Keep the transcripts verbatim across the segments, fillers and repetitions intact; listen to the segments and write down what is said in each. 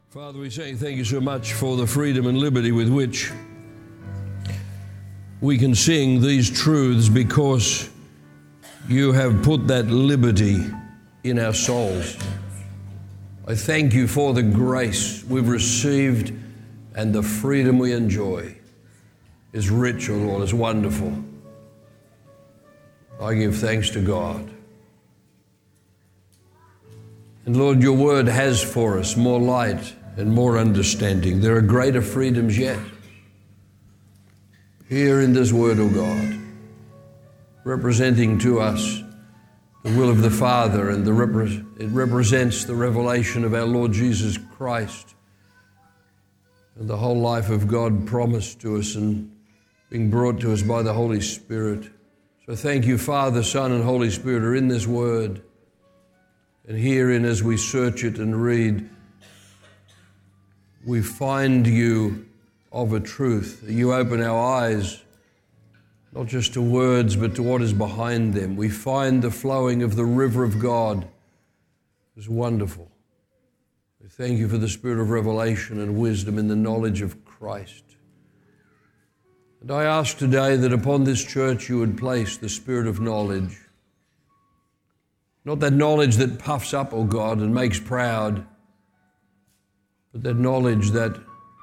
Father, we say thank you so much for the freedom and liberty with which we can sing these truths, because you have put that liberty in our souls. I thank you for the grace we've received, and the freedom we enjoy is rich, O Lord, is wonderful. I give thanks to God. And Lord, your word has for us more light and more understanding. There are greater freedoms yet here in this word, O God, representing to us the will of the Father, and the repre- it represents the revelation of our Lord Jesus Christ and the whole life of God promised to us and being brought to us by the Holy Spirit. So thank you, Father, Son, and Holy Spirit are in this word. And herein, as we search it and read, we find you of a truth. You open our eyes, not just to words, but to what is behind them. We find the flowing of the river of God is wonderful. We thank you for the spirit of revelation and wisdom in the knowledge of Christ. And I ask today that upon this church you would place the spirit of knowledge. Not that knowledge that puffs up, O God, and makes proud, but that knowledge that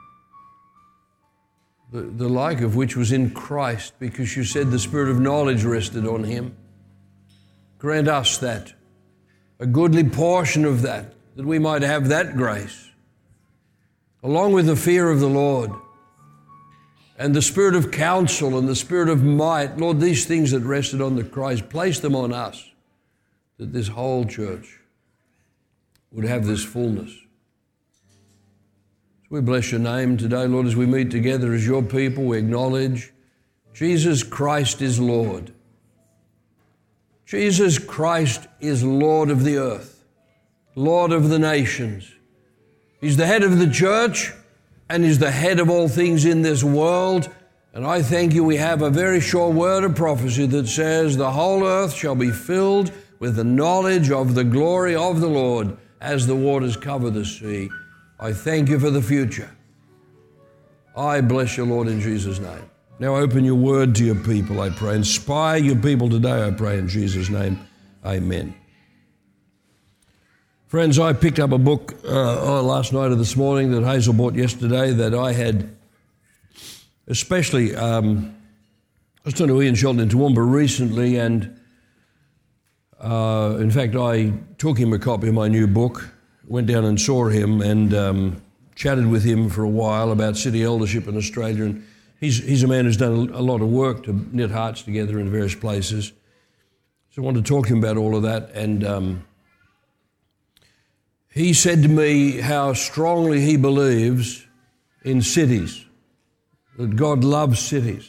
the, the like of which was in Christ, because you said the spirit of knowledge rested on him. Grant us that, a goodly portion of that, that we might have that grace, along with the fear of the Lord, and the spirit of counsel and the spirit of might. Lord, these things that rested on the Christ, place them on us, that this whole church would have this fullness. So we bless your name today, Lord, as we meet together as your people. We acknowledge Jesus Christ is Lord. Jesus Christ is Lord of the earth, Lord of the nations. He's the head of the church, and he's the head of all things in this world. And I thank you, we have a very sure word of prophecy that says the whole earth shall be filled with the knowledge of the glory of the Lord as the waters cover the sea. I thank you for the future. I bless you, Lord, in Jesus' name. Now open your word to your people, I pray. Inspire your people today, I pray, in Jesus' name. Amen. Friends, I picked up a book uh, last night or this morning that Hazel bought yesterday that I had especially, um, I was talking to Ian Shelton in Toowoomba recently, and Uh, in fact, I took him a copy of my new book, went down and saw him, and um, chatted with him for a while about city eldership in Australia. And he's he's a man who's done a lot of work to knit hearts together in various places. So I wanted to talk to him about all of that. And um, he said to me how strongly he believes in cities, that God loves cities,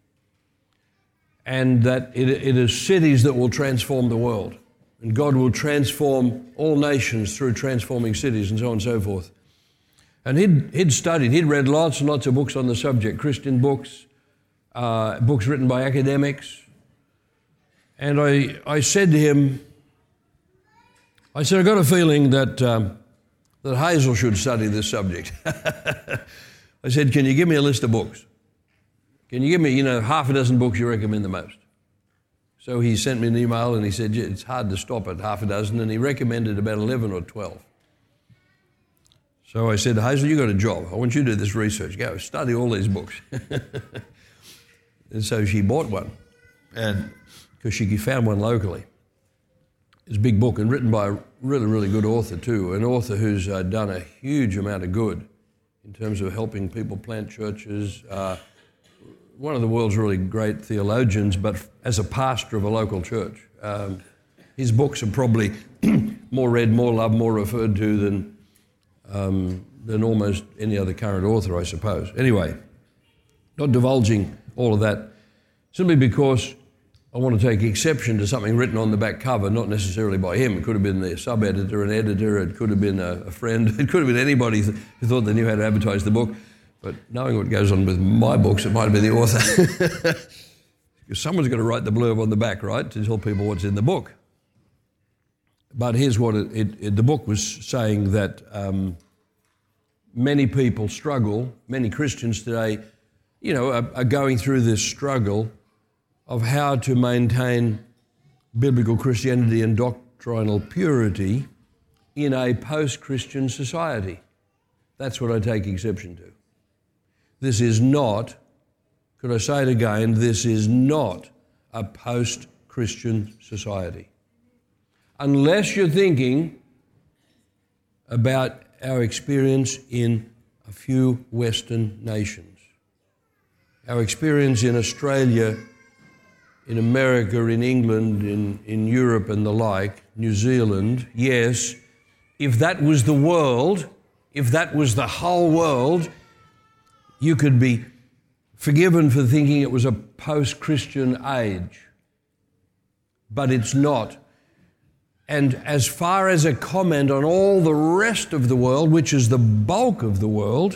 and that it, it is cities that will transform the world. And God will transform all nations through transforming cities, and so on and so forth. And he'd, he'd studied, he'd read lots and lots of books on the subject, Christian books, uh, books written by academics. And I, I said to him, I said, I got a feeling that, um, that Hazel should study this subject. I said, can you give me a list of books? Can you give me, you know, half a dozen books you recommend the most? So he sent me an email and he said, yeah, it's hard to stop at half a dozen, and he recommended about eleven or twelve. So I said, Hazel, you got a job. I want you to do this research. Go study all these books. And so she bought one, and because she found one locally. It's a big book and written by a really, really good author too, an author who's uh, done a huge amount of good in terms of helping people plant churches, uh, one of the world's really great theologians, but as a pastor of a local church. Um, his books are probably more read, more loved, more referred to than um, than almost any other current author, I suppose. Anyway, not divulging all of that, simply because I want to take exception to something written on the back cover, not necessarily by him. It could have been the sub-editor, an editor, it could have been a, a friend, it could have been anybody who thought they knew how to advertise the book. But knowing what goes on with my books, it might have been the author. Because someone's got to write the blurb on the back, right, to tell people what's in the book. But here's what it, it, it the book was saying, that um, many people struggle, many Christians today, you know, are, are going through this struggle of how to maintain biblical Christianity and doctrinal purity in a post-Christian society. That's what I take exception to. This is not, could I say it again, this is not a post-Christian society. Unless you're thinking about our experience in a few Western nations. Our experience in Australia, in America, in England, in, in Europe and the like, New Zealand, yes, if that was the world, if that was the whole world, you could be forgiven for thinking it was a post-Christian age. But it's not. And as far as a comment on all the rest of the world, which is the bulk of the world,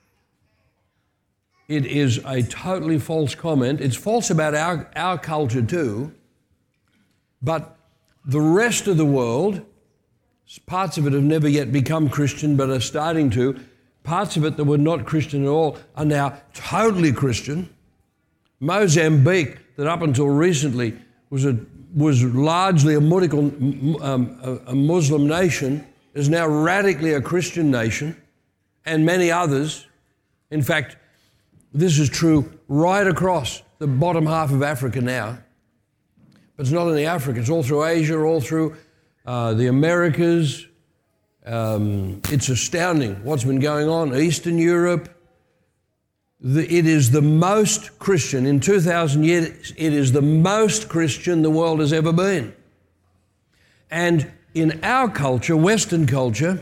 it is a totally false comment. It's false about our, our culture too, but the rest of the world, parts of it have never yet become Christian but are starting to. Parts of it that were not Christian at all are now totally Christian. Mozambique, that up until recently was a was largely a, um, a Muslim nation, is now radically a Christian nation, and many others. In fact, this is true right across the bottom half of Africa now. But it's not only Africa, it's all through Asia, all through uh, the Americas. Um, it's astounding what's been going on. Eastern Europe. The, it is the most Christian, in two thousand years, it is the most Christian the world has ever been. And in our culture, Western culture,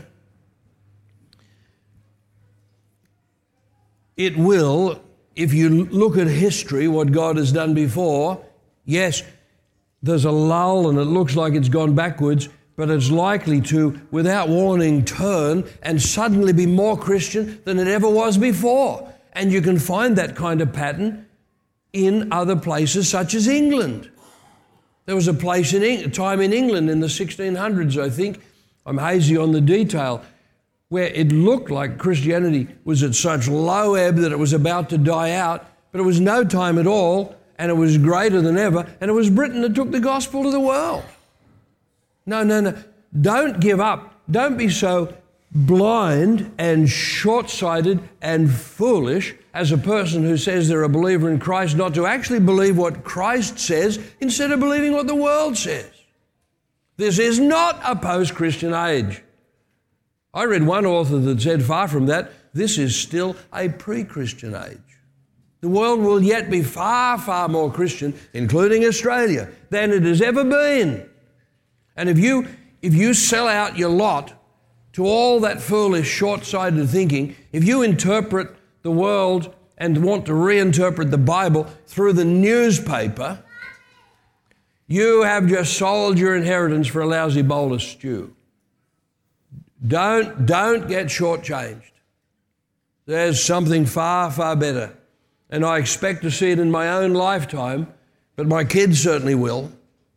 it will, if you look at history, what God has done before, yes, there's a lull and it looks like it's gone backwards, but it's likely to, without warning, turn and suddenly be more Christian than it ever was before. And you can find that kind of pattern in other places such as England. There was a place in a time in England in the sixteen hundreds, I think, I'm hazy on the detail, where it looked like Christianity was at such low ebb that it was about to die out, but it was no time at all, and it was greater than ever, and it was Britain that took the gospel to the world. No, no, no. Don't give up. Don't be so blind and short-sighted and foolish as a person who says they're a believer in Christ not to actually believe what Christ says instead of believing what the world says. This is not a post-Christian age. I read one author that said, far from that, this is still a pre-Christian age. The world will yet be far, far more Christian, including Australia, than it has ever been. And if you, if you sell out your lot to all that foolish, short-sighted thinking, if you interpret the world and want to reinterpret the Bible through the newspaper, you have just sold your inheritance for a lousy bowl of stew. Don't, don't get shortchanged. There's something far, far better. And I expect to see it in my own lifetime, but my kids certainly will.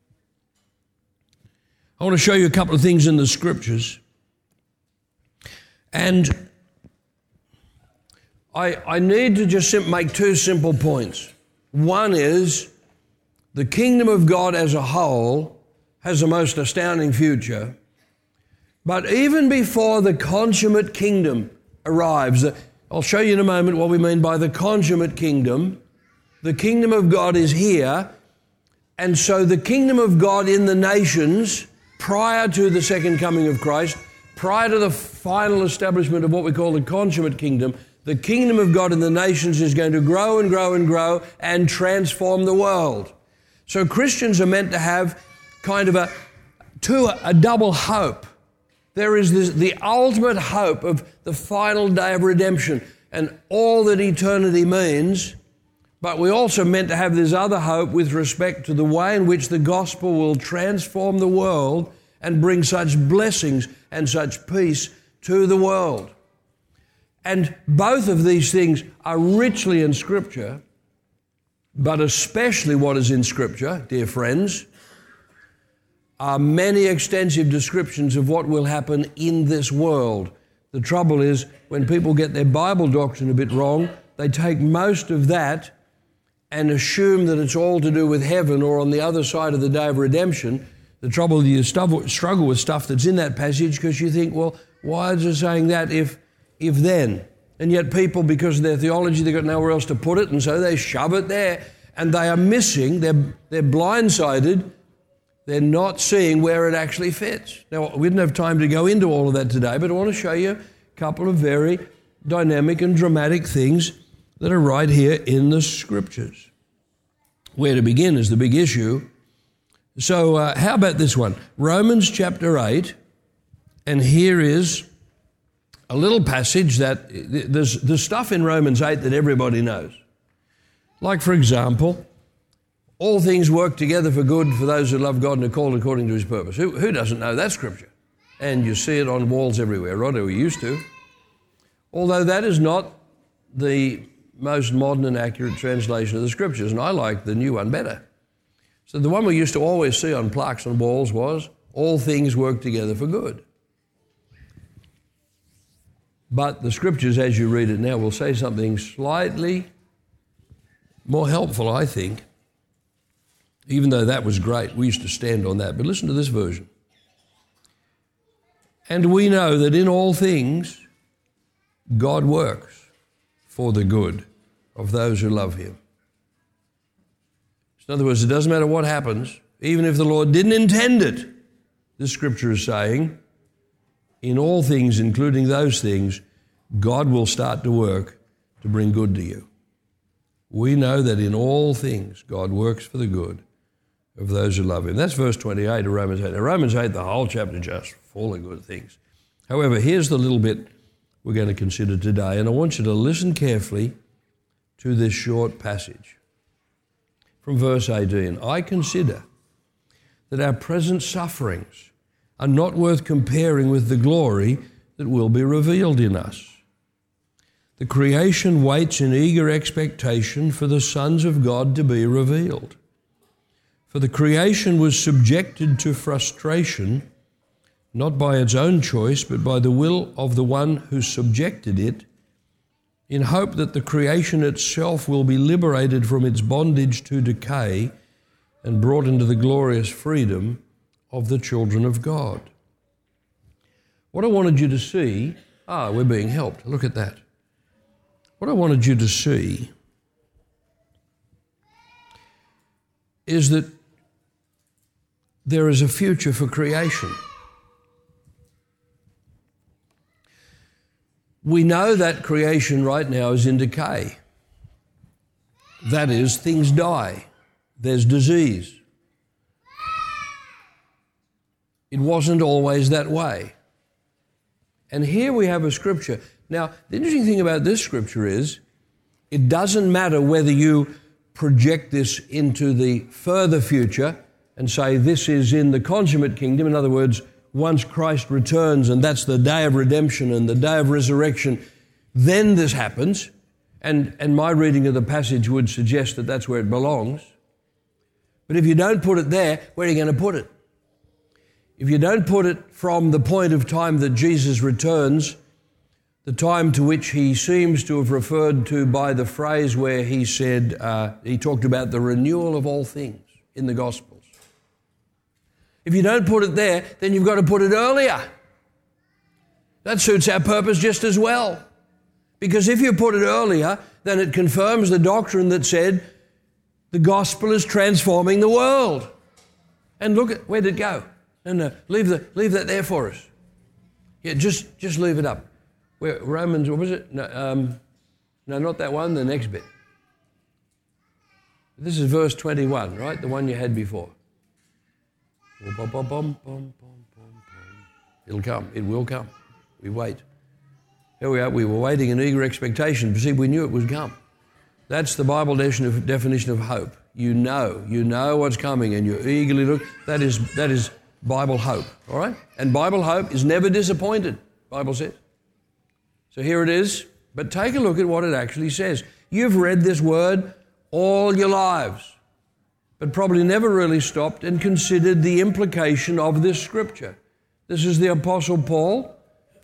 I want to show you a couple of things in the Scriptures. And I, I need to just make two simple points. One is the kingdom of God as a whole has a most astounding future. But even before the consummate kingdom arrives, I'll show you in a moment what we mean by the consummate kingdom. The kingdom of God is here. And so the kingdom of God in the nations prior to the second coming of Christ, prior to the final establishment of what we call the consummate kingdom, the kingdom of God in the nations is going to grow and grow and grow and transform the world. So Christians are meant to have kind of a, two, a double hope. There is this, the ultimate hope of the final day of redemption and all that eternity means, but we also meant to have this other hope with respect to the way in which the gospel will transform the world and bring such blessings and such peace to the world. And both of these things are richly in Scripture, but especially what is in Scripture, dear friends, are many extensive descriptions of what will happen in this world. The trouble is when people get their Bible doctrine a bit wrong, they take most of that and assume that it's all to do with heaven or on the other side of the day of redemption. The trouble is you struggle with stuff that's in that passage because you think, well, why is it saying that if, if then? And yet people, because of their theology, they've got nowhere else to put it, and so they shove it there. And they are missing, they're, they're blindsided, they're not seeing where it actually fits. Now, we didn't have time to go into all of that today, but I want to show you a couple of very dynamic and dramatic things that are right here in the Scriptures. Where to begin is the big issue. So uh, how about this one? Romans chapter eight, and here is a little passage that there's, there's stuff in Romans eight that everybody knows. Like, for example, all things work together for good for those who love God and are called according to his purpose. Who, who doesn't know that scripture? And you see it on walls everywhere, right? Or we used to. Although that is not the most modern and accurate translation of the scriptures, and I like the new one better. So the one we used to always see on plaques on walls was, all things work together for good. But the scriptures, as you read it now, will say something slightly more helpful, I think, even though that was great. We used to stand on that. But listen to this version. And we know that in all things, God works for the good of those who love him. In other words, it doesn't matter what happens, even if the Lord didn't intend it. This scripture is saying, in all things, including those things, God will start to work to bring good to you. We know that in all things, God works for the good of those who love him. That's verse twenty-eight of Romans eight. Now, Romans eight, the whole chapter, just full of good things. However, here's the little bit we're going to consider today, and I want you to listen carefully to this short passage. From verse eighteen, I consider that our present sufferings are not worth comparing with the glory that will be revealed in us. The creation waits in eager expectation for the sons of God to be revealed. For the creation was subjected to frustration, not by its own choice, but by the will of the one who subjected it, in hope that the creation itself will be liberated from its bondage to decay and brought into the glorious freedom of the children of God. What I wanted you to see, ah, we're being helped. Look at that. What I wanted you to see is that there is a future for creation. We know that creation right now is in decay. That is, things die. There's disease. It wasn't always that way. And here we have a scripture. Now, the interesting thing about this scripture is it doesn't matter whether you project this into the further future and say this is in the consummate kingdom. In other words, once Christ returns and that's the day of redemption and the day of resurrection, then this happens. And, and my reading of the passage would suggest that that's where it belongs. But if you don't put it there, where are you going to put it? If you don't put it from the point of time that Jesus returns, the time to which he seems to have referred to by the phrase where he said, uh, he talked about the renewal of all things in the Gospels. If you don't put it there, then you've got to put it earlier. That suits our purpose just as well. Because if you put it earlier, then it confirms the doctrine that said the gospel is transforming the world. And look at, where did it go? No, no, leave, the, leave that there for us. Yeah, just, just leave it up. Where, Romans, what was it? No, um, no, not that one, the next bit. This is verse twenty-one, right? The one you had before. It'll come. It will come. We wait. Here we are. We were waiting in eager expectation. See, we knew it would come. That's the Bible definition of hope. You know. You know what's coming and you eagerly look. That is, that is Bible hope. All right? And Bible hope is never disappointed, Bible says. So here it is. But take a look at what it actually says. You've read this word all your lives, but probably never really stopped and considered the implication of this scripture. This is the Apostle Paul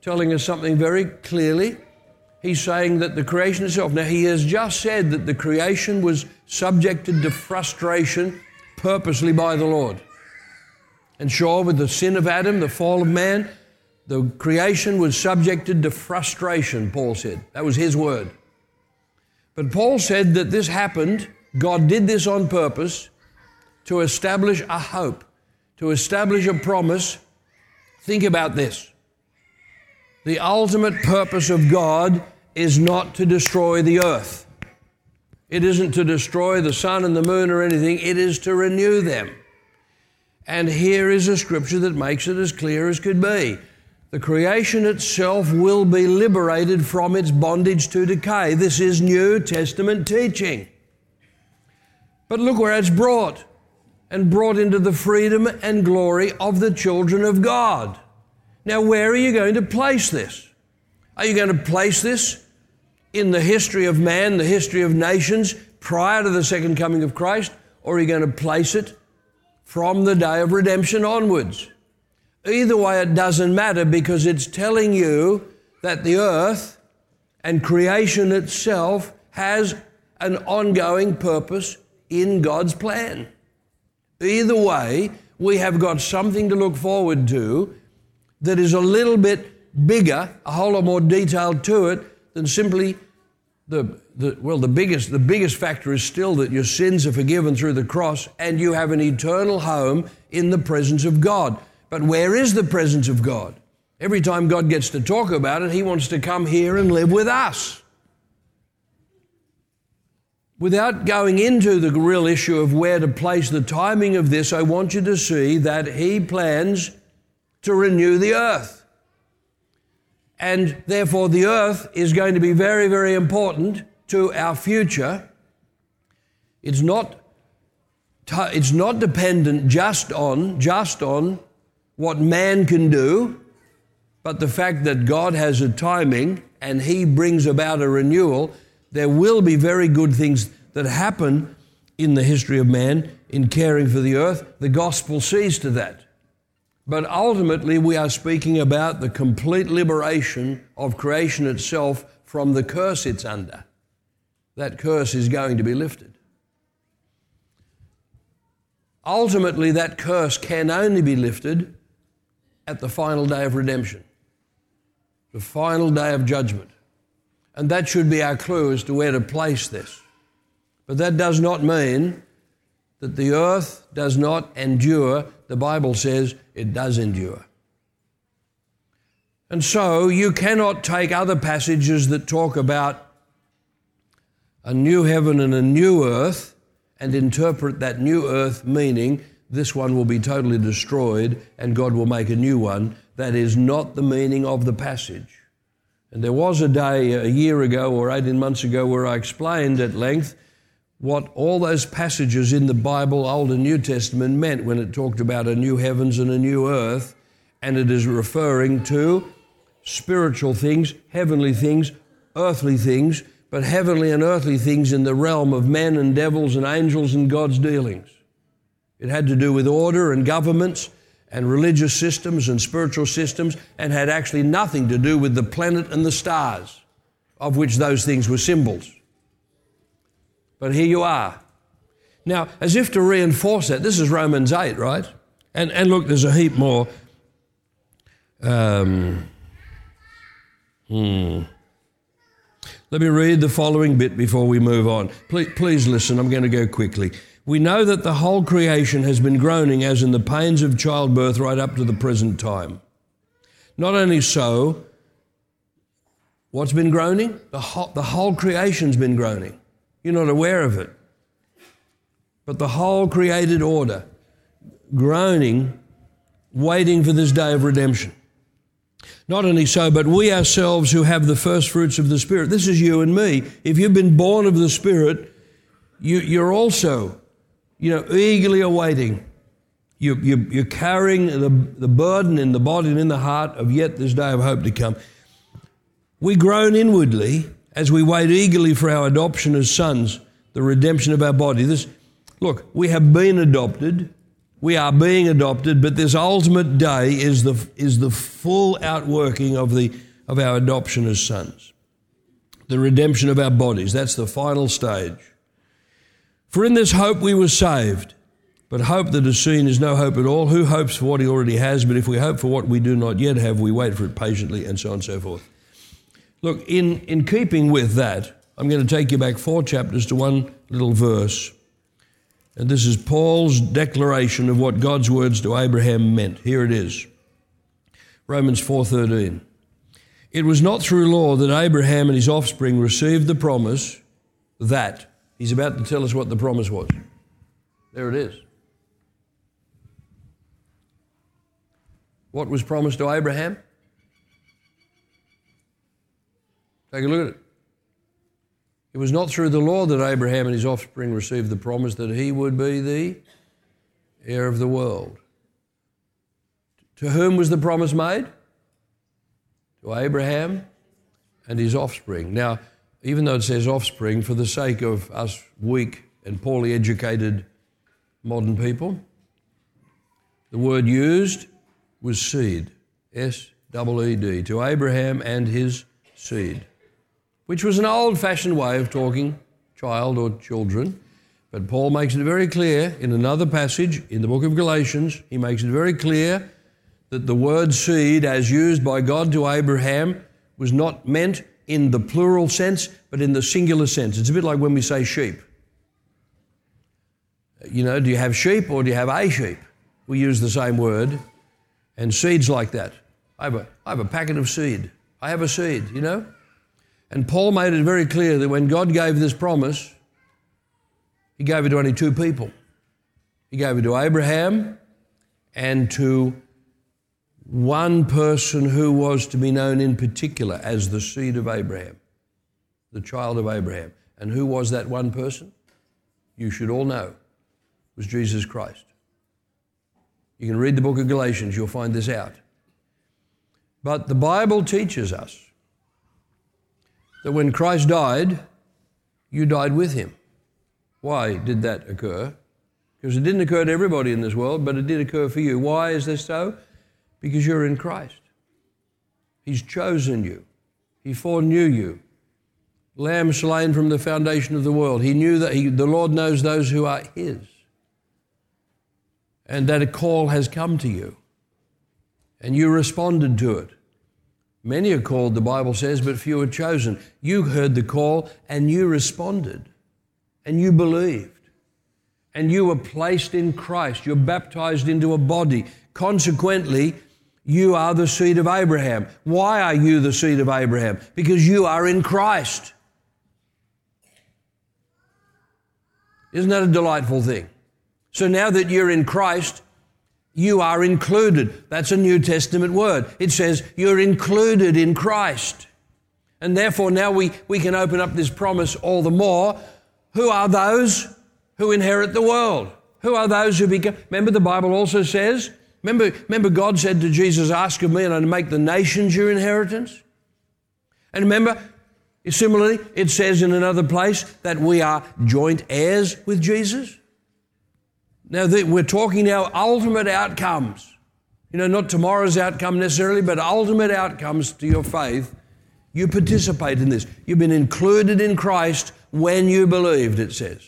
telling us something very clearly. He's saying that the creation itself, now he has just said that the creation was subjected to frustration purposely by the Lord. And sure, with the sin of Adam, the fall of man, the creation was subjected to frustration, Paul said. That was his word. But Paul said that this happened, God did this on purpose to establish a hope, to establish a promise. Think about this. The ultimate purpose of God is not to destroy the earth. It isn't to destroy the sun and the moon or anything. It is to renew them. And here is a scripture that makes it as clear as could be. The creation itself will be liberated from its bondage to decay. This is New Testament teaching. But look where it's brought, and brought into the freedom and glory of the children of God. Now, where are you going to place this? Are you going to place this in the history of man, the history of nations, prior to the second coming of Christ, or are you going to place it from the day of redemption onwards? Either way, it doesn't matter, because it's telling you that the earth and creation itself has an ongoing purpose in God's plan. Either way, we have got something to look forward to that is a little bit bigger, a whole lot more detailed to it than simply the, the well, the biggest, the biggest factor is still that your sins are forgiven through the cross and you have an eternal home in the presence of God. But where is the presence of God? Every time God gets to talk about it, he wants to come here and live with us. Without going into the real issue of where to place the timing of this, I want you to see that he plans to renew the earth. And therefore the earth is going to be very, very important to our future. It's not, it's not dependent just on, just on what man can do, but the fact that God has a timing and he brings about a renewal. There will be very good things that happen in the history of man in caring for the earth. The gospel sees to that. But ultimately, we are speaking about the complete liberation of creation itself from the curse it's under. That curse is going to be lifted. Ultimately, that curse can only be lifted at the final day of redemption, the final day of judgment. And that should be our clue as to where to place this. But that does not mean that the earth does not endure. The Bible says it does endure. And so you cannot take other passages that talk about a new heaven and a new earth and interpret that new earth meaning this one will be totally destroyed and God will make a new one. That is not the meaning of the passage. And there was a day a year ago or eighteen months ago where I explained at length what all those passages in the Bible, Old and New Testament, meant when it talked about a new heavens and a new earth, and it is referring to spiritual things, heavenly things, earthly things, but heavenly and earthly things in the realm of men and devils and angels and God's dealings. It had to do with order and governments and religious systems and spiritual systems, and had actually nothing to do with the planet and the stars, of which those things were symbols. But here you are. Now, as if to reinforce that, this is Romans eight, right? And and look, there's a heap more. Um, hmm. Let me read the following bit before we move on. Please, please listen, I'm going to go quickly. We know that the whole creation has been groaning as in the pains of childbirth right up to the present time. Not only so, what's been groaning? The whole, the whole creation's been groaning. You're not aware of it. But the whole created order, groaning, waiting for this day of redemption. Not only so, but we ourselves who have the first fruits of the Spirit. This is you and me. If you've been born of the Spirit, you, you're also, you know, eagerly awaiting. You, you, you're carrying the, the burden in the body and in the heart of yet this day of hope to come. We groan inwardly as we wait eagerly for our adoption as sons, the redemption of our body. This, look, we have been adopted. we are being adopted, but this ultimate day is the, is the full outworking of, the, of our adoption as sons. The redemption of our bodies. That's the final stage. For in this hope we were saved. But hope that is seen is no hope at all. Who hopes for what he already has? But if we hope for what we do not yet have, we wait for it patiently, and so on and so forth. Look, in, in keeping with that, I'm going to take you back four chapters to one little verse. And this is Paul's declaration of what God's words to Abraham meant. Here it is. Romans four thirteen. It was not through law that Abraham and his offspring received the promise that. He's about to tell us what the promise was. There it is. What was promised to Abraham? Take a look at it. It was not through the law that Abraham and his offspring received the promise that he would be the heir of the world. To whom was the promise made? To Abraham and his offspring. Now, even though it says offspring, for the sake of us weak and poorly educated modern people, the word used was seed, S E E D, to Abraham and his seed, which was an old-fashioned way of talking child or children. But Paul makes it very clear in another passage in the book of Galatians, he makes it very clear that the word seed as used by God to Abraham was not meant in the plural sense, but in the singular sense. It's a bit like when we say sheep. You know, do you have sheep or do you have a sheep? We use the same word. And seeds like that. I have, a, I have a packet of seed. I have a seed, you know. And Paul made it very clear that when God gave this promise, he gave it to only two people. He gave it to Abraham and to one person who was to be known in particular as the seed of Abraham, the child of Abraham. And who was that one person? You should all know. It was Jesus Christ. You can read the book of Galatians, you'll find this out. But the Bible teaches us that when Christ died, you died with him. Why did that occur? Because it didn't occur to everybody in this world, but it did occur for you. Why is this so? Because you're in Christ. He's chosen you. He foreknew you. Lamb slain from the foundation of the world. He knew that he, the Lord knows those who are his. And that a call has come to you. And you responded to it. Many are called, the Bible says, but few are chosen. You heard the call and you responded. And you believed. And you were placed in Christ. You're baptized into a body. Consequently, you are the seed of Abraham. Why are you the seed of Abraham? Because you are in Christ. Isn't that a delightful thing? So now that you're in Christ, you are included. That's a New Testament word. It says you're included in Christ. And therefore now we, we can open up this promise all the more. Who are those who inherit the world? Who are those who become... Remember the Bible also says, remember, remember God said to Jesus, ask of me and I'll make the nations your inheritance? And remember, similarly, it says in another place that we are joint heirs with Jesus. Now, we're talking now ultimate outcomes. You know, not tomorrow's outcome necessarily, but ultimate outcomes to your faith. You participate in this. You've been included in Christ when you believed, it says.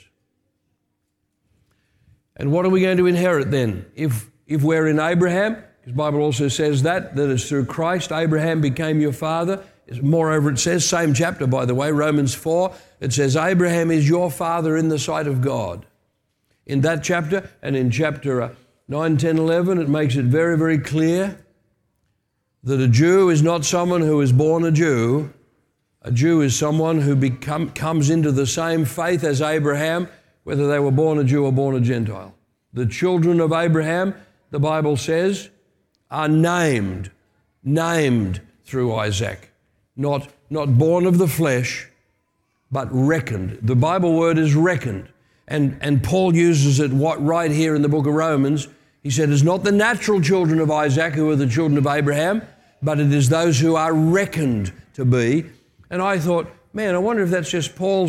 And what are we going to inherit then? If, if we're in Abraham, because the Bible also says that, that is through Christ, Abraham became your father. Moreover, it says, same chapter, by the way, Romans four, it says, Abraham is your father in the sight of God. In that chapter, and in chapter nine, ten, eleven, it makes it very, very clear that a Jew is not someone who is born a Jew. A Jew is someone who become, comes into the same faith as Abraham, whether they were born a Jew or born a Gentile. The children of Abraham, the Bible says, are named, named through Isaac. Not, not born of the flesh, but reckoned. The Bible word is reckoned. And, and Paul uses it what, right here in the book of Romans. He said, it's not the natural children of Isaac who are the children of Abraham, but it is those who are reckoned to be. And I thought, man, I wonder if that's just Paul's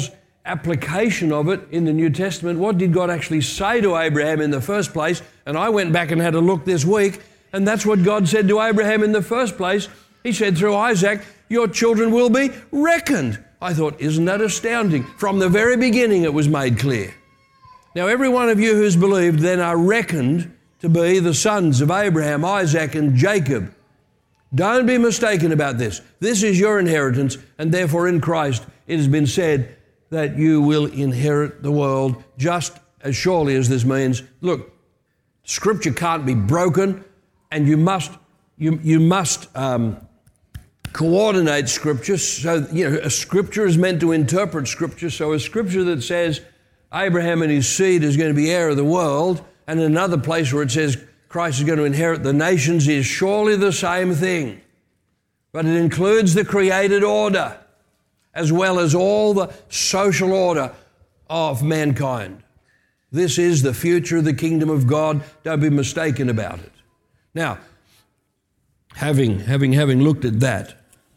application of it in the New Testament. What did God actually say to Abraham in the first place? And I went back and had a look this week, and that's what God said to Abraham in the first place. He said through Isaac, your children will be reckoned. I thought, isn't that astounding? From the very beginning it was made clear. Now every one of you who's believed then are reckoned to be the sons of Abraham, Isaac and Jacob. Don't be mistaken about this. This is your inheritance, and therefore in Christ it has been said that you will inherit the world just as surely as this means. Look, Scripture can't be broken, and you must you you must um, coordinate Scripture. So you know, a Scripture is meant to interpret Scripture. So a Scripture that says Abraham and his seed is going to be heir of the world, and another place where it says Christ is going to inherit the nations is surely the same thing. But it includes the created order as well as all the social order of mankind. This is the future of the kingdom of God. Don't be mistaken about it. Now, having, having, having looked at that,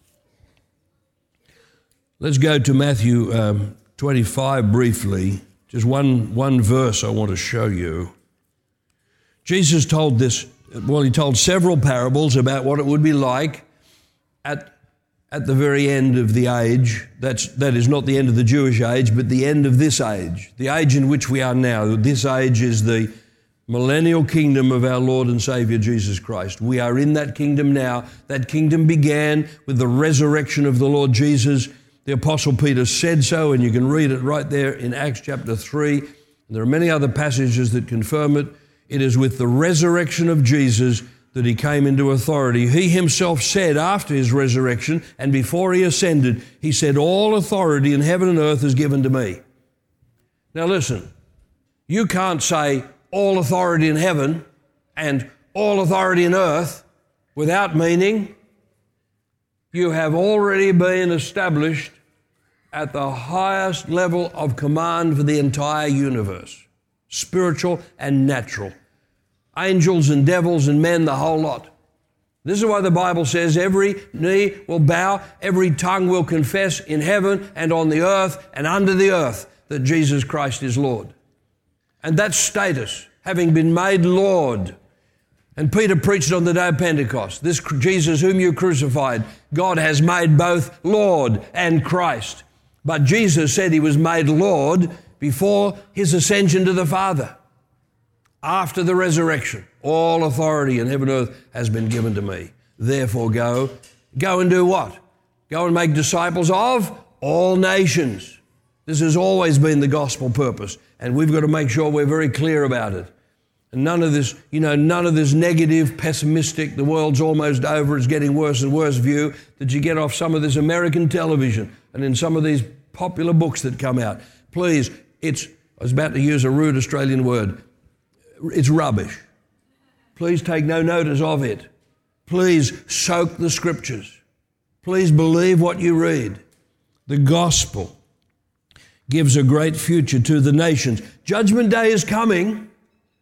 let's go to Matthew um, twenty-five briefly. Just one, one verse I want to show you. Jesus told this, well, he told several parables about what it would be like at, at the very end of the age. That's, that is not the end of the Jewish age, but the end of this age, the age in which we are now. This age is the millennial kingdom of our Lord and Savior Jesus Christ. We are in that kingdom now. That kingdom began with the resurrection of the Lord Jesus. The Apostle Peter said so, and you can read it right there in Acts chapter three. And there are many other passages that confirm it. It is with the resurrection of Jesus that he came into authority. He himself said after his resurrection and before he ascended, he said, all authority in heaven and earth is given to me. Now listen, you can't say all authority in heaven and all authority in earth without meaning you have already been established at the highest level of command for the entire universe, spiritual and natural. Angels and devils and men, the whole lot. This is why the Bible says every knee will bow, every tongue will confess in heaven and on the earth and under the earth that Jesus Christ is Lord. And that status, having been made Lord, and Peter preached on the day of Pentecost, this Jesus whom you crucified, God has made both Lord and Christ. But Jesus said he was made Lord before his ascension to the Father. After the resurrection, all authority in heaven and earth has been given to me. Therefore go, go and do what? Go and make disciples of all nations. This has always been the gospel purpose, and we've got to make sure we're very clear about it. And none of this, you know, none of this negative, pessimistic, the world's almost over, it's getting worse and worse view that you get off some of this American television and in some of these popular books that come out. Please, it's, I was about to use a rude Australian word, it's rubbish. Please take no notice of it. Please soak the Scriptures. Please believe what you read. The gospel gives a great future to the nations. Judgment Day is coming,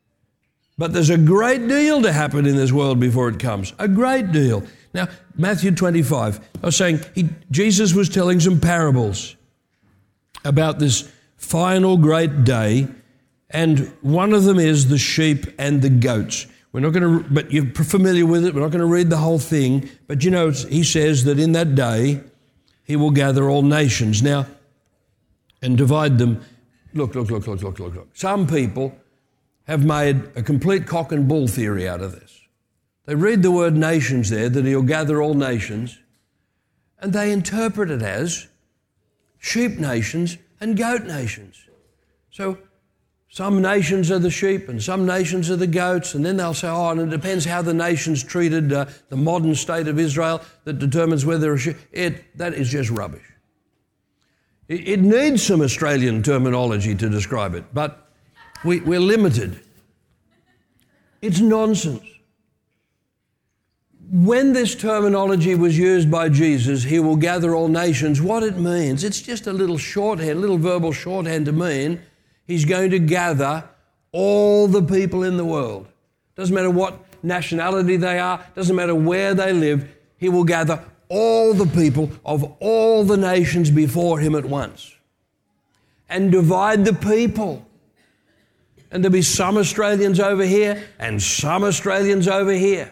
but there's a great deal to happen in this world before it comes. A great deal. Now, Matthew twenty-five, I was saying he, Jesus was telling some parables about this final great day. And one of them is the sheep and the goats. We're not going to, but you're familiar with it. We're not going to read the whole thing. But you know, he says that in that day, he will gather all nations. Now, and divide them. Look, look, look, look, look, look, look. Some people have made a complete cock and bull theory out of this. They read the word nations there, that he'll gather all nations, and they interpret it as sheep nations and goat nations. So, some nations are the sheep and some nations are the goats, and then they'll say, oh, and it depends how the nations treated uh, the modern state of Israel that determines whether a sheep. It, that is just rubbish. It, it needs some Australian terminology to describe it, but we, we're limited. It's nonsense. When this terminology was used by Jesus, he will gather all nations, what it means, it's just a little shorthand, a little verbal shorthand to mean he's going to gather all the people in the world. Doesn't matter what nationality they are, doesn't matter where they live, he will gather all the people of all the nations before him at once. and divide the people. And there'll be some Australians over here and some Australians over here.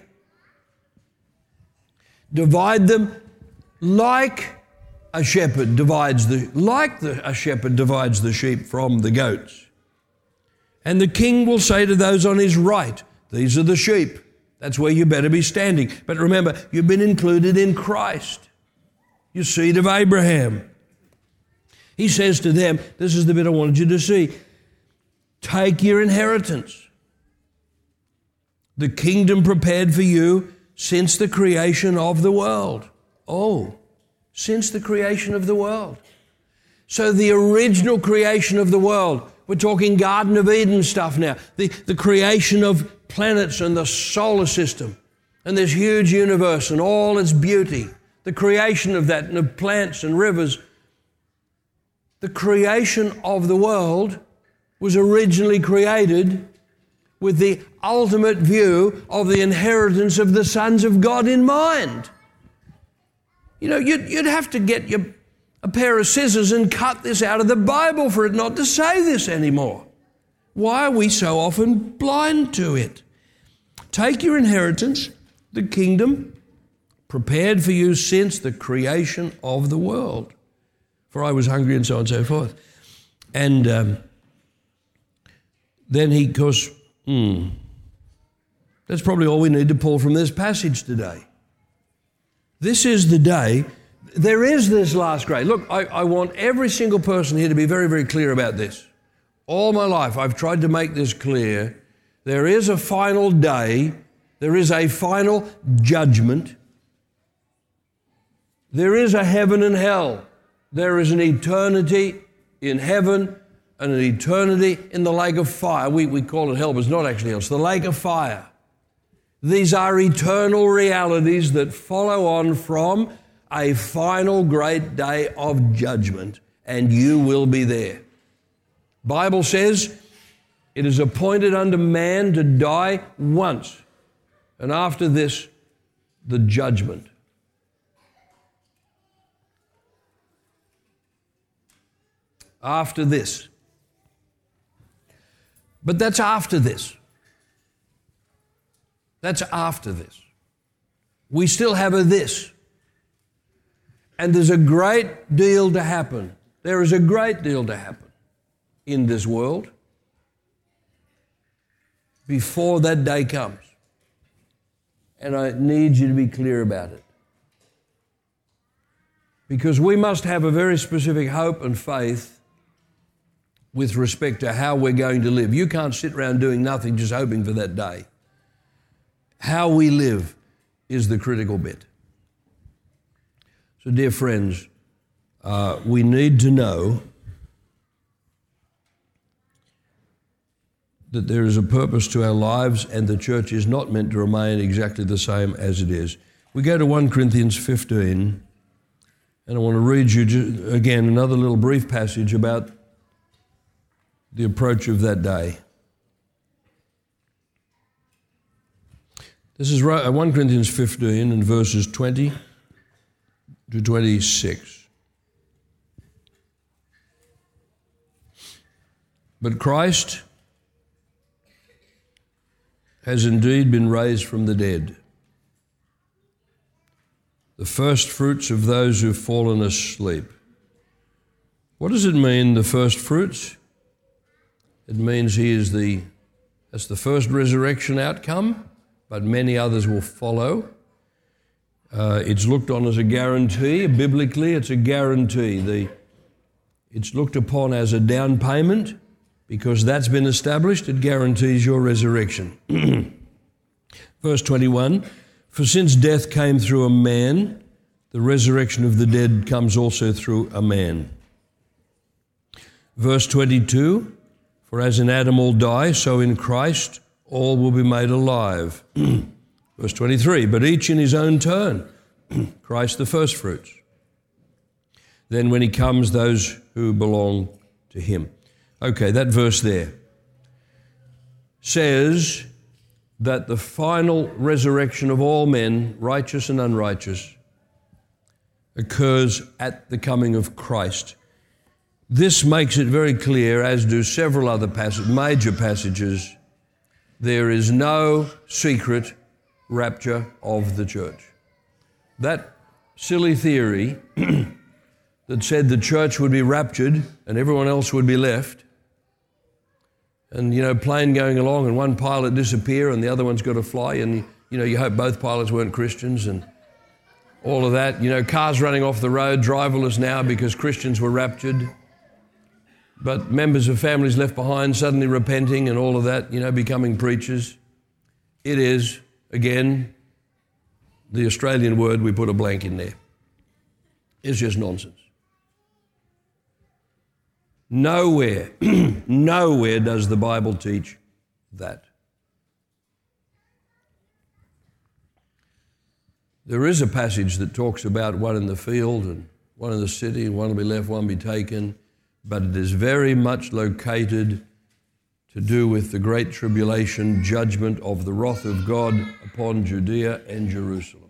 Divide them like a shepherd divides the like the, a shepherd divides the sheep from the goats. And the king will say to those on his right, these are the sheep. That's where you better be standing. But remember, you've been included in Christ. You're seed of Abraham. He says to them, this is the bit I wanted you to see, take your inheritance. The kingdom prepared for you since the creation of the world. Oh, since the creation of the world. So the original creation of the world, we're talking Garden of Eden stuff now, the, the creation of planets and the solar system and this huge universe and all its beauty, the creation of that and of plants and rivers. The creation of the world was originally created with the ultimate view of the inheritance of the sons of God in mind. You know, you'd, you'd have to get your, a pair of scissors and cut this out of the Bible for it not to say this anymore. Why are we so often blind to it? Take your inheritance, the kingdom, prepared for you since the creation of the world. For I was hungry and so on and so forth. And um, then he goes, hmm, that's probably all we need to pull from this passage today. This is the day, there is this last grade. Look, I, I want every single person here to be very, very clear about this. All my life I've tried to make this clear. There is a final day. There is a final judgment. There is a heaven and hell. There is an eternity in heaven and an eternity in the lake of fire. We, we call it hell, but it's not actually hell. It's the lake of fire. These are eternal realities that follow on from a final great day of judgment, and you will be there. Bible says it is appointed unto man to die once, and after this, the judgment. After this. But that's after this. That's after this. We still have a this. And there's a great deal to happen. There is a great deal to happen in this world before that day comes. And I need you to be clear about it. Because we must have a very specific hope and faith with respect to how we're going to live. You can't sit around doing nothing just hoping for that day. How we live is the critical bit. So, dear friends, uh, we need to know that there is a purpose to our lives and the church is not meant to remain exactly the same as it is. We go to First Corinthians fifteen, and I want to read you again another little brief passage about the approach of that day. This is First Corinthians fifteen and verses twenty to twenty-six. But Christ has indeed been raised from the dead, the first fruits of those who've fallen asleep. What does it mean, the first fruits? It means he is the, that's the first resurrection outcome, but many others will follow. Uh, it's looked on as a guarantee. Biblically, it's a guarantee. The, it's looked upon as a down payment because that's been established. It guarantees your resurrection. Verse twenty-one, for since death came through a man, the resurrection of the dead comes also through a man. Verse twenty-two, for as in Adam all die, so in Christ all will be made alive. Verse twenty-three, but each in his own turn, Christ the firstfruits. Then when he comes, those who belong to him. Okay, that verse there says that the final resurrection of all men, righteous and unrighteous, occurs at the coming of Christ. This makes it very clear, as do several other passage, major passages, there is no secret rapture of the church. That silly theory that said the church would be raptured and everyone else would be left, and, you know, plane going along and one pilot disappear and the other one's got to fly, and, you know, you hope both pilots weren't Christians and all of that. You know, cars running off the road, driverless now because Christians were raptured, but members of families left behind suddenly repenting and all of that, you know, becoming preachers. It is, again, the Australian word, we put a blank in there. It's just nonsense. Nowhere, nowhere does the Bible teach that. There is a passage that talks about one in the field and one in the city, and one will be left, one will be taken, but it is very much located to do with the great tribulation, judgment of the wrath of God upon Judea and Jerusalem.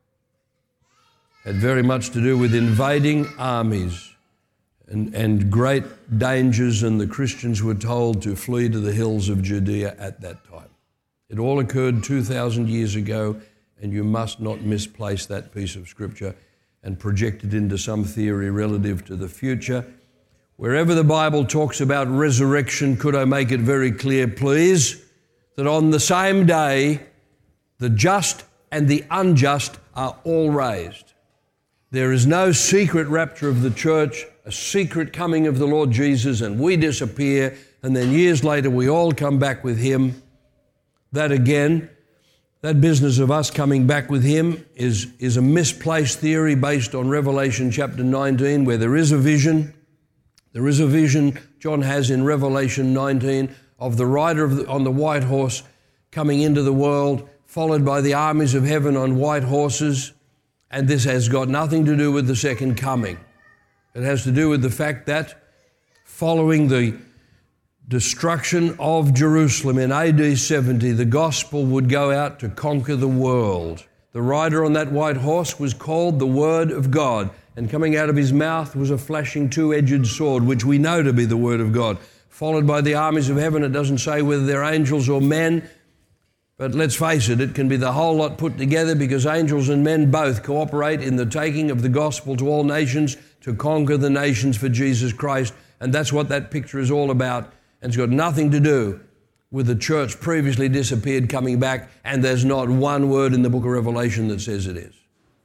Had very much to do with invading armies and, and great dangers, and the Christians were told to flee to the hills of Judea at that time. It all occurred two thousand years ago, and you must not misplace that piece of Scripture and project it into some theory relative to the future. Wherever the Bible talks about resurrection, could I make it very clear, please, that on the same day, the just and the unjust are all raised. There is no secret rapture of the church, a secret coming of the Lord Jesus, and we disappear, and then years later we all come back with Him. That again, that business of us coming back with Him is, is a misplaced theory based on Revelation chapter nineteen, where there is a vision. There is a vision John has in Revelation nineteen of the rider of the, on the white horse coming into the world, followed by the armies of heaven on white horses. And this has got nothing to do with the second coming. It has to do with the fact that following the destruction of Jerusalem in A D seventy, the gospel would go out to conquer the world. The rider on that white horse was called the Word of God, and coming out of his mouth was a flashing two-edged sword, which we know to be the Word of God, followed by the armies of heaven. It doesn't say whether they're angels or men, but let's face it, it can be the whole lot put together, because angels and men both cooperate in the taking of the gospel to all nations to conquer the nations for Jesus Christ. And that's what that picture is all about. And it's got nothing to do with the church previously disappeared coming back, and there's not one word in the book of Revelation that says it is.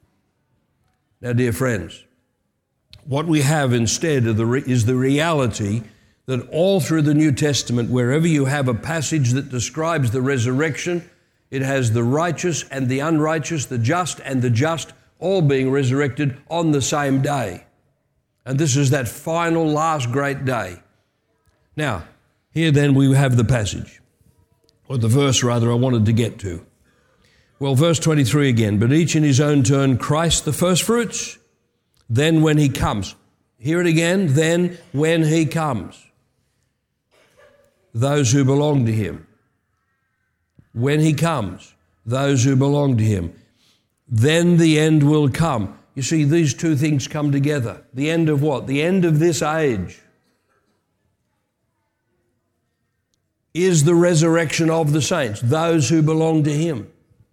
Now, dear friends, what we have instead of the re- is the reality that all through the New Testament, wherever you have a passage that describes the resurrection, it has the righteous and the unrighteous, the just and the just, all being resurrected on the same day. And this is that final, last great day. Now, here then we have the passage, or the verse rather I wanted to get to. Well, verse twenty-three again, but each in his own turn, Christ the firstfruits, then when He comes. Hear it again, then when He comes. Those who belong to Him. When He comes, those who belong to Him. Then the end will come. You see, these two things come together. The end of what? The end of this age is the resurrection of the saints, those who belong to Him.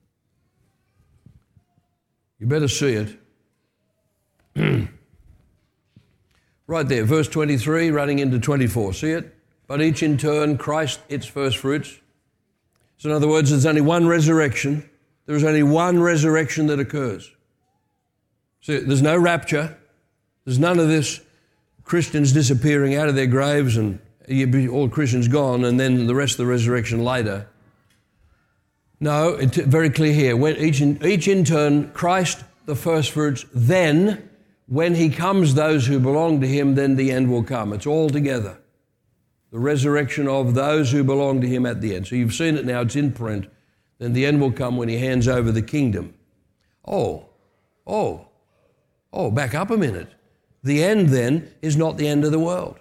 You better see it. Right there, verse twenty-three, running into twenty-four. See it? But each in turn, Christ, its first fruits. So in other words, there's only one resurrection. There's only one resurrection that occurs. See, there's no rapture. There's none of this Christians disappearing out of their graves and all Christians gone and then the rest of the resurrection later. No, it's very clear here. When each in, each in turn, Christ, the first fruits, then when He comes, those who belong to Him, then the end will come. It's all together. The resurrection of those who belong to Him at the end. So you've seen it now, it's in print. Then the end will come when He hands over the kingdom. Oh, oh, oh, back up a minute. The end then is not the end of the world.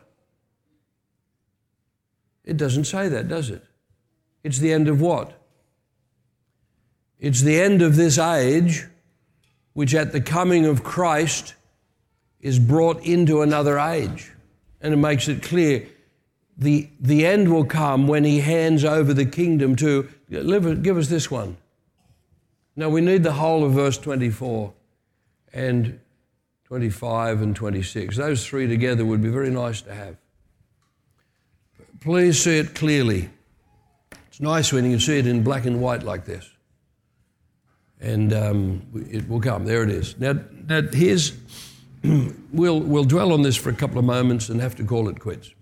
It doesn't say that, does it? It's the end of what? It's the end of this age, which at the coming of Christ is brought into another age. And it makes it clear the, the end will come when he hands over the kingdom to, give us this one. Now we need the whole of verse twenty-four and twenty-five and twenty-six. Those three together would be very nice to have. Please see it clearly. It's nice when you can see it in black and white like this. And um, it will come. There it is. Now, now here's, we'll, we'll dwell on this for a couple of moments and have to call it quits.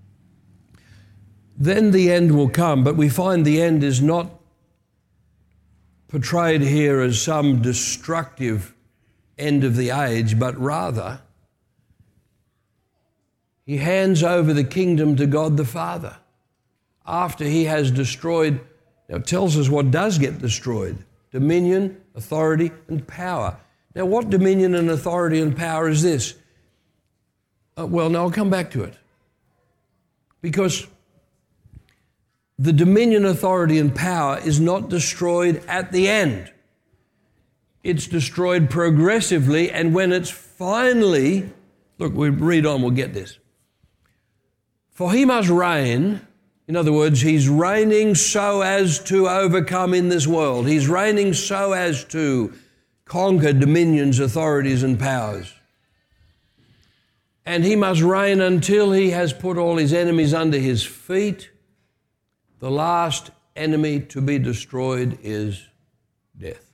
Then the end will come, but we find the end is not portrayed here as some destructive end of the age, but rather he hands over the kingdom to God the Father after he has destroyed. Now it tells us what does get destroyed: dominion, authority, and power. Now what dominion and authority and power is this? Uh, well, now I'll come back to it. Because the dominion, authority, and power is not destroyed at the end. It's destroyed progressively, and when it's finally, look, we read on, we'll get this. For he must reign, in other words, he's reigning so as to overcome in this world. He's reigning so as to conquer dominions, authorities, and powers. And he must reign until he has put all his enemies under his feet. The last enemy to be destroyed is death.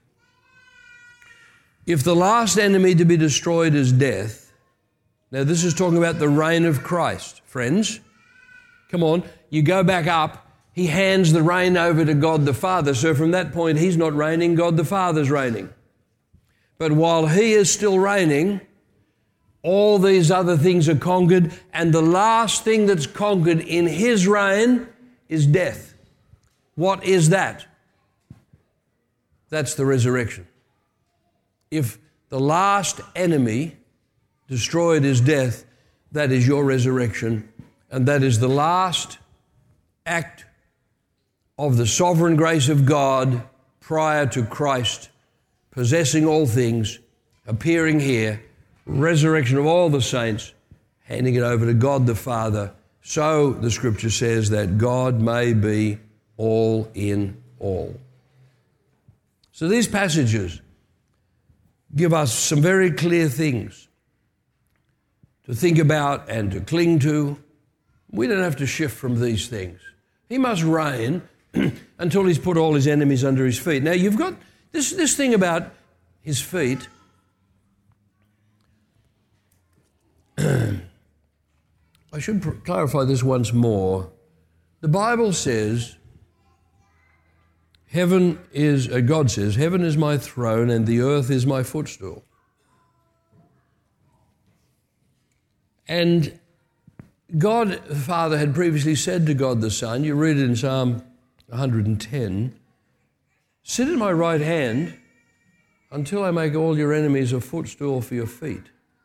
If the last enemy to be destroyed is death, now this is talking about the reign of Christ, friends. Come on, you go back up, he hands the reign over to God the Father. So from that point, he's not reigning, God the Father's reigning. But while he is still reigning, all these other things are conquered, and the last thing that's conquered in his reign is death. What is that? That's the resurrection. If the last enemy destroyed is death, that is your resurrection, and that is the last act of the sovereign grace of God prior to Christ possessing all things, appearing here, resurrection of all the saints, handing it over to God the Father. So the Scripture says that God may be all in all. So these passages give us some very clear things to think about and to cling to. We don't have to shift from these things. He must reign until he's put all his enemies under his feet. Now you've got this, this thing about his feet. I should pr- clarify this once more. The Bible says, heaven is, uh, God says, heaven is my throne and the earth is my footstool. And God the Father had previously said to God the Son, you read it in Psalm one hundred ten, sit at my right hand until I make all your enemies a footstool for your feet.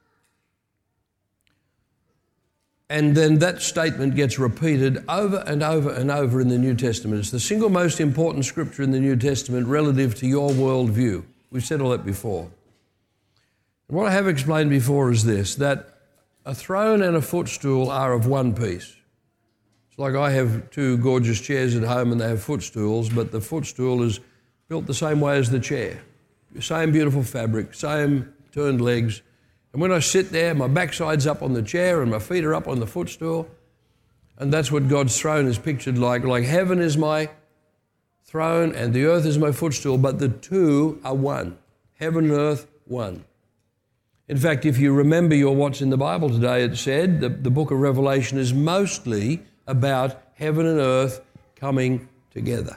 And then that statement gets repeated over and over and over in the New Testament. It's the single most important scripture in the New Testament relative to your worldview. We've said all that before. And what I have explained before is this, that a throne and a footstool are of one piece. It's like I have two gorgeous chairs at home and they have footstools, but the footstool is built the same way as the chair. Same beautiful fabric, same turned legs. And when I sit there, my backside's up on the chair and my feet are up on the footstool. And that's what God's throne is pictured like. Like heaven is my throne and the earth is my footstool, but the two are one. Heaven and earth, one. In fact, if you remember your what's in the Bible today, it said the, the book of Revelation is mostly about heaven and earth coming together.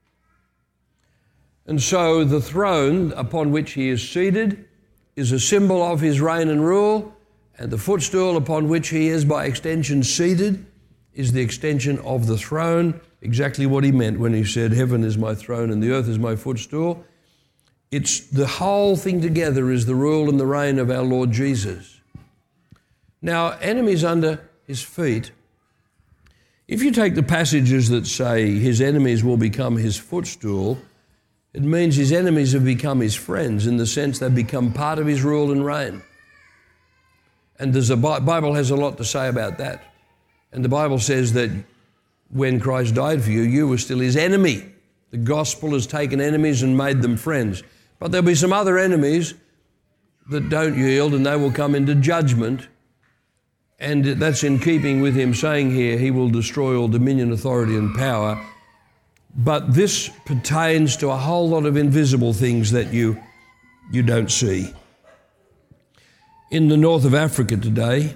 And so the throne upon which he is seated is a symbol of his reign and rule, and the footstool upon which he is by extension seated is the extension of the throne, exactly what he meant when he said, heaven is my throne and the earth is my footstool. It's the whole thing together is the rule and the reign of our Lord Jesus. Now, enemies under his feet, if you take the passages that say his enemies will become his footstool, it means his enemies have become his friends in the sense they've become part of his rule and reign. And there's a Bible has a lot to say about that. And the Bible says that when Christ died for you, you were still his enemy. The gospel has taken enemies and made them friends. But there'll be some other enemies that don't yield, and they will come into judgment. And that's in keeping with him saying here, he will destroy all dominion, authority, and power. But this pertains to a whole lot of invisible things that you, you don't see. In the north of Africa today,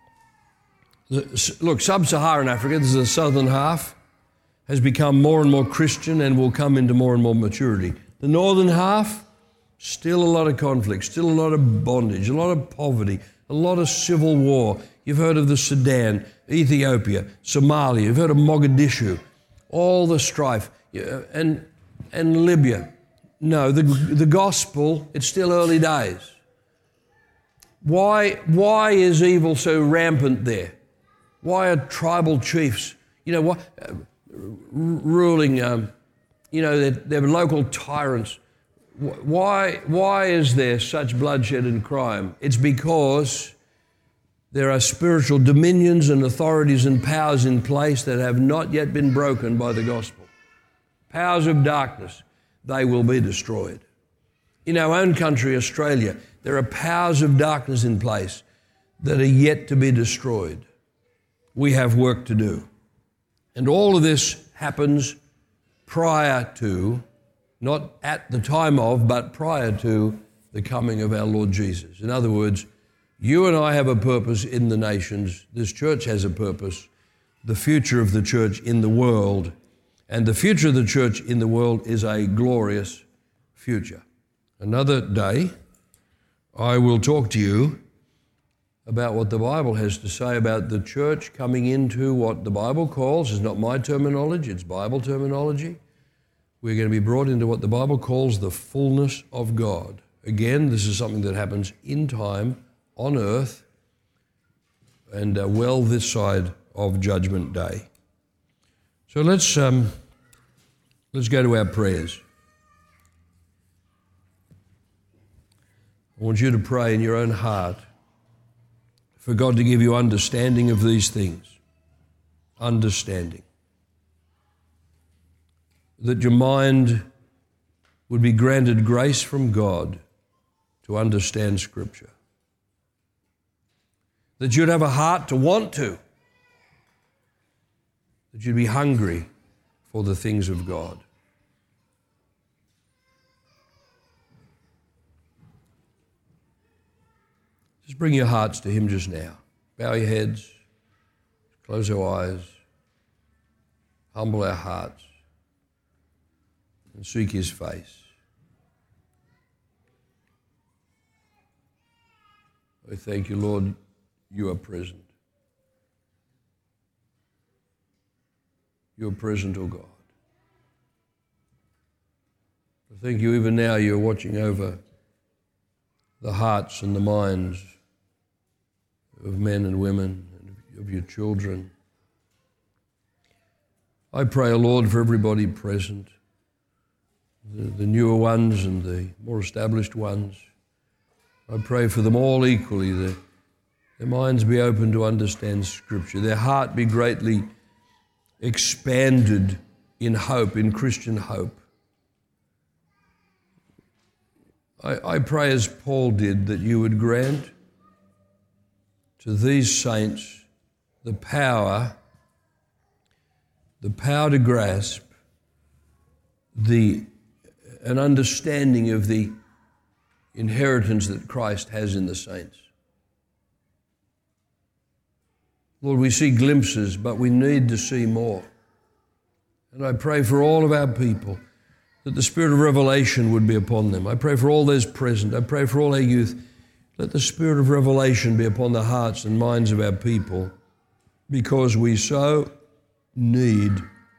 look, sub-Saharan Africa, this is the southern half, has become more and more Christian and will come into more and more maturity. The northern half, still a lot of conflict, still a lot of bondage, a lot of poverty, a lot of civil war. You've heard of the Sudan, Ethiopia, Somalia, you've heard of Mogadishu, all the strife, and, and Libya. No, the, the gospel, it's still early days. Why, why is evil so rampant there? Why are tribal chiefs, you know, what, uh, ruling, um, you know, their, their local tyrants? Why, why is there such bloodshed and crime? It's because there are spiritual dominions and authorities and powers in place that have not yet been broken by the gospel. Powers of darkness, they will be destroyed. In our own country, Australia, there are powers of darkness in place that are yet to be destroyed. We have work to do. And all of this happens prior to, not at the time of, but prior to the coming of our Lord Jesus. In other words, you and I have a purpose in the nations. This church has a purpose. The future of the church in the world. And the future of the church in the world is a glorious future. Another day, I will talk to you about what the Bible has to say about the church coming into what the Bible calls, is not my terminology, it's Bible terminology. We're going to be brought into what the Bible calls the fullness of God. Again, this is something that happens in time, on earth, and uh, well this side of Judgment Day. So let's um, let's go to our prayers. I want you to pray in your own heart for God to give you understanding of these things. Understanding. That your mind would be granted grace from God to understand Scripture. That you'd have a heart to want to. That you'd be hungry for the things of God. Just bring your hearts to Him just now. Bow your heads, close our eyes, humble our hearts, and seek His face. I thank you, Lord, you are present. You are present, O God. I thank you even now you're watching over the hearts and the minds of men and women, and of your children. I pray, O Lord, for everybody present, the, the newer ones and the more established ones. I pray for them all equally, that their minds be open to understand Scripture, their heart be greatly expanded in hope, in Christian hope. I, I pray as Paul did, that you would grant to these saints the power, the power to grasp the an understanding of the inheritance that Christ has in the saints. Lord, we see glimpses, but we need to see more. And I pray for all of our people that the spirit of revelation would be upon them. I pray for all those present. I pray for all our youth. Let the spirit of revelation be upon the hearts and minds of our people, because we so need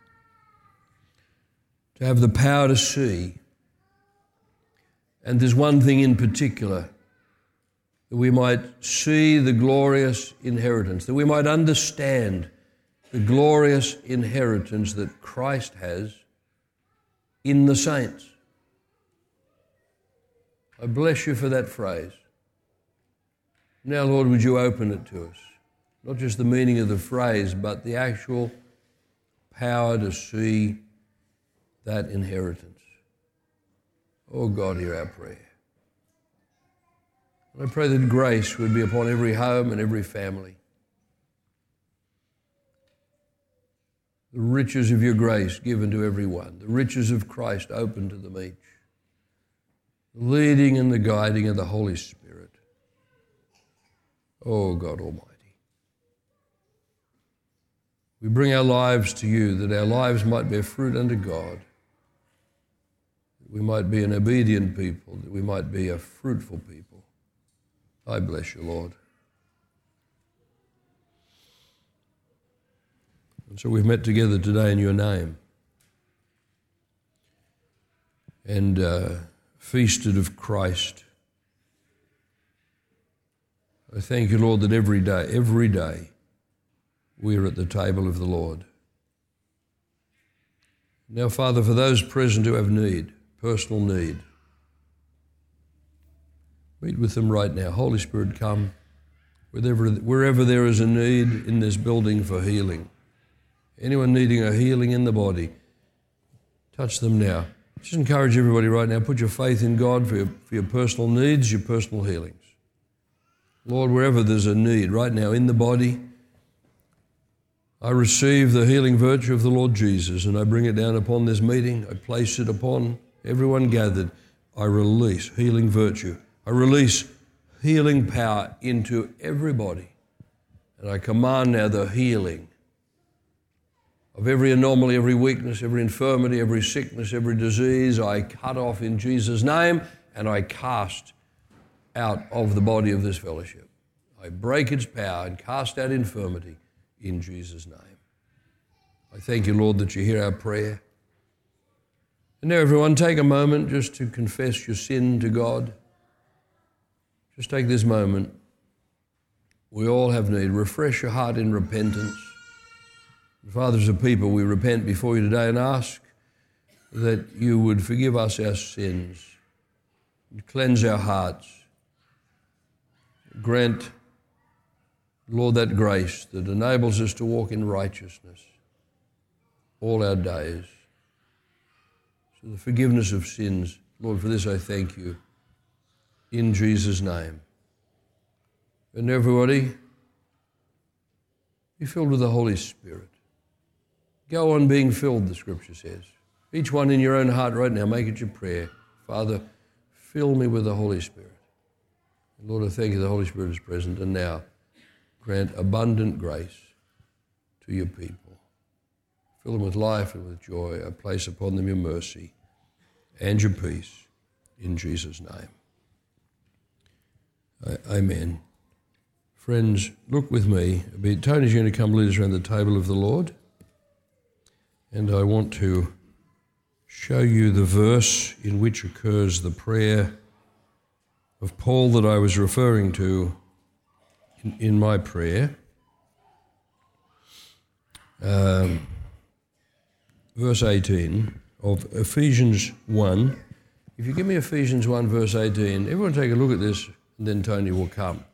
to have the power to see. And there's one thing in particular, that we might see the glorious inheritance, that we might understand the glorious inheritance that Christ has in the saints. I bless you for that phrase. Now, Lord, would you open it to us? Not just the meaning of the phrase, but the actual power to see that inheritance. Oh God, hear our prayer. I pray that grace would be upon every home and every family. The riches of your grace given to everyone. The riches of Christ open to them each. The leading and the guiding of the Holy Spirit. Oh God Almighty. We bring our lives to you, that our lives might bear fruit unto God, that we might be an obedient people, that we might be a fruitful people. I bless you, Lord. And so we've met together today in your name and uh, feasted of Christ. I thank you, Lord, that every day, every day, we are at the table of the Lord. Now, Father, for those present who have need, personal need, meet with them right now. Holy Spirit, come wherever, wherever there is a need in this building for healing. Anyone needing a healing in the body, touch them now. Just encourage everybody right now, put your faith in God for your, for your personal needs, your personal healings. Lord, wherever there's a need right now in the body, I receive the healing virtue of the Lord Jesus and I bring it down upon this meeting. I place it upon everyone gathered. I release healing virtue. I release healing power into everybody. And I command now the healing of every anomaly, every weakness, every infirmity, every sickness, every disease. I cut off in Jesus' name and I cast out of the body of this fellowship. I break its power and cast out infirmity in Jesus' name. I thank you, Lord, that you hear our prayer. And now, everyone, take a moment just to confess your sin to God. Just take this moment. We all have need. Refresh your heart in repentance. Fathers of people, we repent before you today and ask that you would forgive us our sins, and cleanse our hearts. Grant, Lord, that grace that enables us to walk in righteousness all our days. So the forgiveness of sins, Lord, for this I thank you in Jesus' name. And everybody, be filled with the Holy Spirit. Go on being filled, the Scripture says. Each one in your own heart right now, make it your prayer. Father, fill me with the Holy Spirit. And Lord, I thank you the Holy Spirit is present. And now, grant abundant grace to your people. Fill them with life and with joy. I place upon them your mercy and your peace in Jesus' name. Amen. Friends, look with me. Tony's going to come lead us around the table of the Lord. And I want to show you the verse in which occurs the prayer of Paul that I was referring to in, in my prayer. Um, verse eighteen of Ephesians one. If you give me Ephesians one, verse eighteen, everyone take a look at this, and then Tony will come.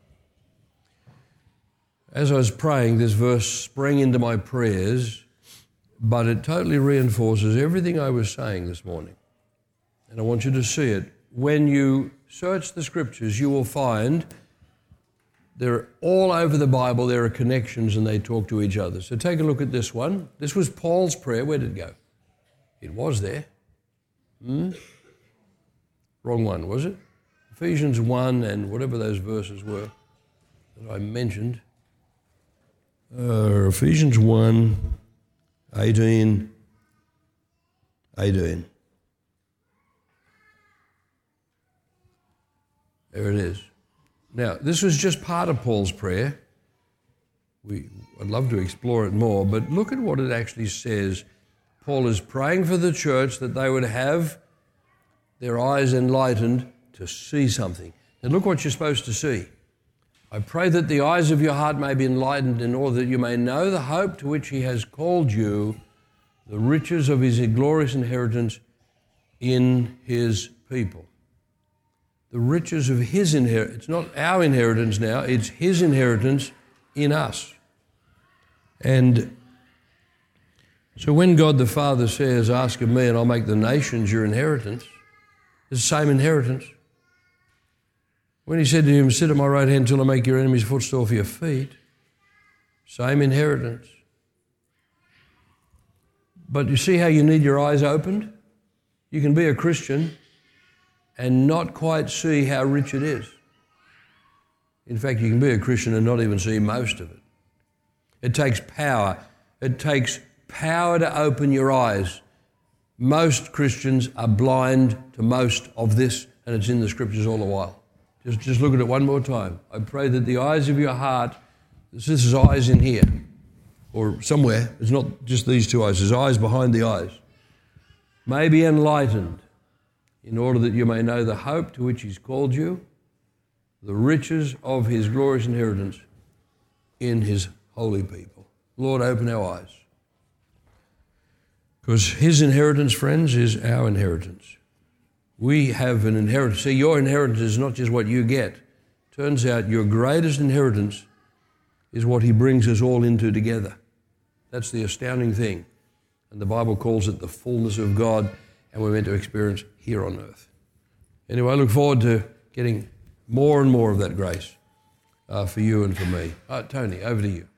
As I was praying, this verse sprang into my prayers, but it totally reinforces everything I was saying this morning. And I want you to see it. When you search the Scriptures, you will find they're all over the Bible, there are connections and they talk to each other. So take a look at this one. This was Paul's prayer. Where did it go? It was there. Hmm? Wrong one, was it? Ephesians one and whatever those verses were that I mentioned. Uh, Ephesians one, eighteen, eighteen. There it is. Now, this was just part of Paul's prayer. We, I'd love to explore it more, but look at what it actually says. Paul is praying for the church that they would have their eyes enlightened to see something. And look what you're supposed to see. I pray that the eyes of your heart may be enlightened in order that you may know the hope to which he has called you, the riches of his glorious inheritance in his people. the riches of his inheritance. It's not our inheritance now, it's his inheritance in us. And so when God the Father says, ask of me and I'll make the nations your inheritance, it's the same inheritance. When he said to him, sit at my right hand till I make your enemies footstool for your feet, same inheritance. But you see how you need your eyes opened? You can be a Christian and not quite see how rich it is. In fact, you can be a Christian and not even see most of it. It takes power. It takes power to open your eyes. Most Christians are blind to most of this, and it's in the Scriptures all the while. Just, just look at it one more time. I pray that the eyes of your heart, this is eyes in here, or somewhere, it's not just these two eyes, there's eyes behind the eyes, may be enlightened in order that you may know the hope to which he's called you, the riches of his glorious inheritance in his holy people. Lord, open our eyes. Because his inheritance, friends, is our inheritance. We have an inheritance. See, your inheritance is not just what you get. Turns out your greatest inheritance is what he brings us all into together. That's the astounding thing. And the Bible calls it the fullness of God, and we're meant to experience here on earth. Anyway, I look forward to getting more and more of that grace uh, for you and for me. Uh, Tony, over to you.